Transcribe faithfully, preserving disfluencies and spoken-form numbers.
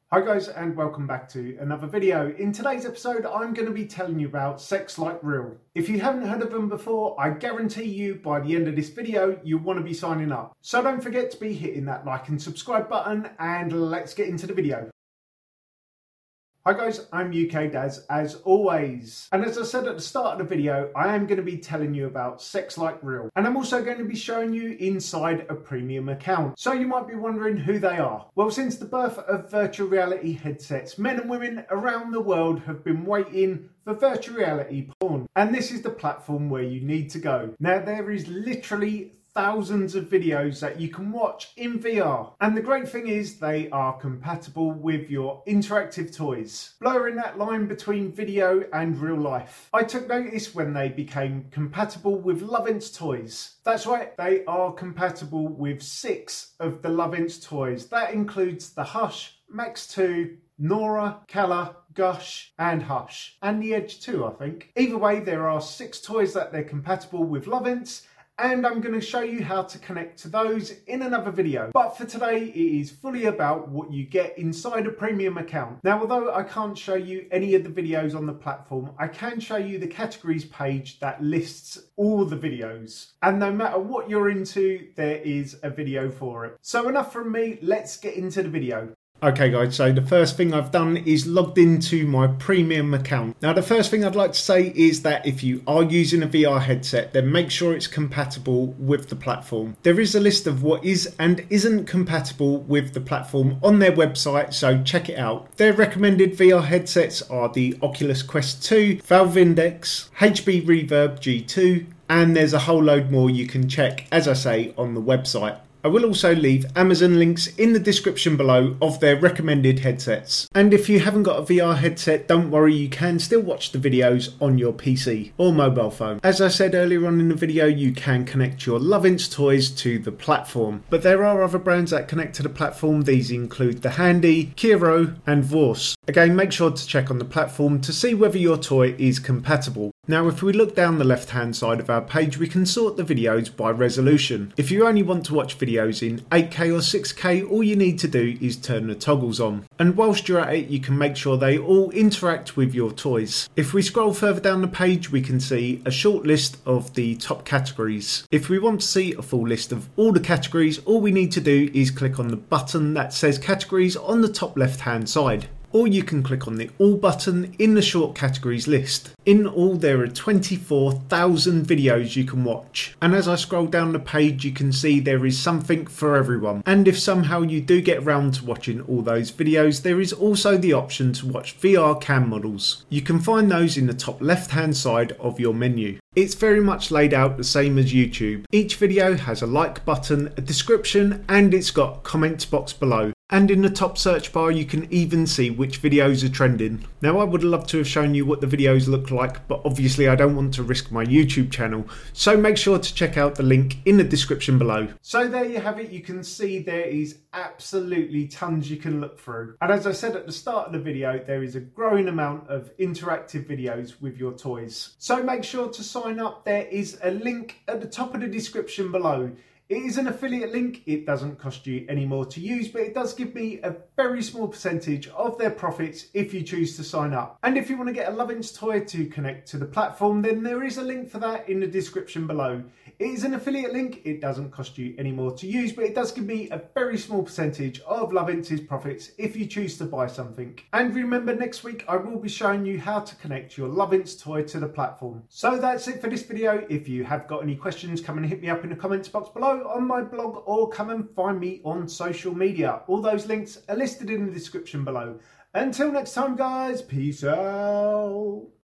Hi guys, and welcome back to another video. In today's episode I'm going to be telling you about Sex Like Real. If you haven't heard of them before, I guarantee you by the end of this video you'll want to be signing up. So don't forget to be hitting that like and subscribe button, and let's get into the video. Hi guys, I'm U K Daz as always, and as I said at the start of the video, I am going to be telling you about Sex Like Real, and I'm also going to be showing you inside a premium account. So you might be wondering who they are. Well, since the birth of virtual reality headsets, men and women around the world have been waiting for virtual reality porn, and this is the platform where you need to go. Now there is literally thousands of videos that you can watch in V R, and the great thing is they are compatible with your interactive toys, blurring that line between video and real life. I took notice when they became compatible with Lovense toys. That's right, they are compatible with six of the Lovense toys. That includes the Hush, Max two, Nora, Kala, Gush and Hush, and the Edge two, I think. Either way, there are six toys that they're compatible with Lovense, and I'm going to show you how to connect to those in another video. But for today, it is fully about what you get inside a premium account. Now, although I can't show you any of the videos on the platform, I can show you the categories page that lists all the videos. And no matter what you're into, there is a video for it. So enough from me, let's get into the video. Okay guys, so the first thing I've done is logged into my premium account. Now the first thing I'd like to say is that if you are using a V R headset, then make sure it's compatible with the platform. There is a list of what is and isn't compatible with the platform on their website, so check it out. Their recommended V R headsets are the Oculus Quest two, Valve Index, H P Reverb G two, and there's a whole load more you can check, as I say, on the website. I will also leave Amazon links in the description below of their recommended headsets. And if you haven't got a V R headset, don't worry, you can still watch the videos on your P C or mobile phone. As I said earlier on in the video, you can connect your Lovense toys to the platform. But there are other brands that connect to the platform. These include the Handy, Kiro and Vorse. Again, make sure to check on the platform to see whether your toy is compatible. Now, if we look down the left hand side of our page, we can sort the videos by resolution. If you only want to watch videos in eight K or six K, all you need to do is turn the toggles on. And whilst you're at it, you can make sure they all interact with your toys. If we scroll further down the page, we can see a short list of the top categories. If we want to see a full list of all the categories, all we need to do is click on the button that says categories on the top left hand side. Or you can click on the All button in the short categories list. In all, there are twenty-four thousand videos you can watch. And as I scroll down the page, you can see there is something for everyone. And if somehow you do get around to watching all those videos, there is also the option to watch V R cam models. You can find those in the top left hand side of your menu. It's very much laid out the same as YouTube. Each video has a like button, a description, and it's got comments box below. And in the top search bar you can even see which videos are trending. Now I would love to have shown you what the videos look like, but obviously I don't want to risk my YouTube channel, so make sure to check out the link in the description below. So there you have it, you can see there is absolutely tons you can look through. And as I said at the start of the video, there is a growing amount of interactive videos with your toys. So make sure to sign up, there is a link at the top of the description below. It is an affiliate link, it doesn't cost you any more to use, but it does give me a very small percentage of their profits if you choose to sign up. And if you want to get a Lovense toy to connect to the platform, then there is a link for that in the description below. It is an affiliate link, it doesn't cost you any more to use, but it does give me a very small percentage of Lovense's profits if you choose to buy something. And remember, next week I will be showing you how to connect your Lovense toy to the platform. So that's it for this video. If you have got any questions, come and hit me up in the comments box below on my blog, or come and find me on social media. All those links are listed in the description below. Until next time guys, peace out.